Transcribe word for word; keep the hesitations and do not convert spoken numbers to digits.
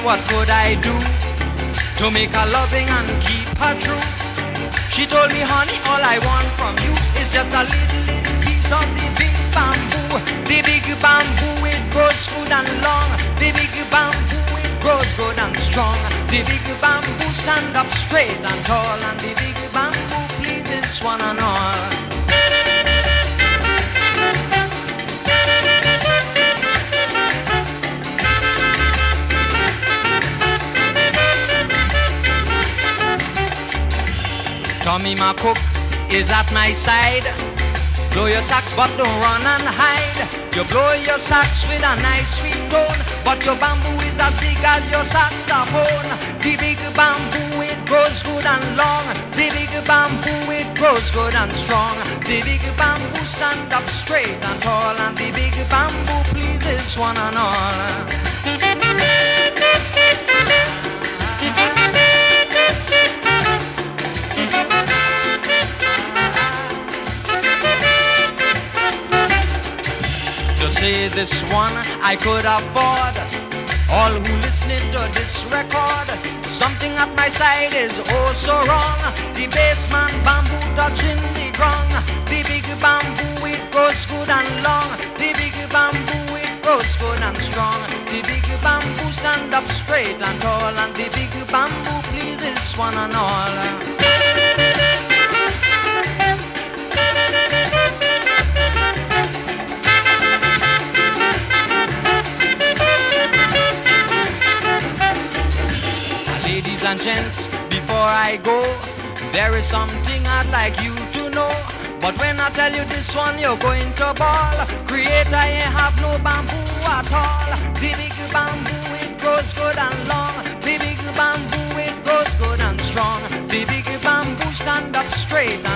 what could I do to make her loving and keep her true. She told me, honey, all I want from you is just a little, little piece of the big bamboo. The big bamboo, it grows good and long. The big bamboo, it grows good and strong. The big bamboo stand up straight and tall, and the big bamboo pleases one and all. Tommy, my cook, is at my side. Blow your sax, but don't run and hide. You blow your sax with a nice sweet tone, but your bamboo is as big as your saxophone. The big bamboo, it grows good and long. The big bamboo, it grows good and strong. The big bamboo stand up straight and tall, and the big bamboo pleases one and all. Say this one I could afford. All who listening to this record, something at my side is oh so wrong. The bassman bamboo touching the ground. The big bamboo, it grows good and long. The big bamboo, it grows good and strong. The big bamboo stand up straight and tall, and the big bamboo pleases one and all. Ladies and gents, before I go, there is something I'd like you to know. But when I tell you this one, you're going to ball. Creator ain't have no bamboo at all. The big bamboo, it grows good and long. The big bamboo, it grows good and strong. The big bamboo stand up straight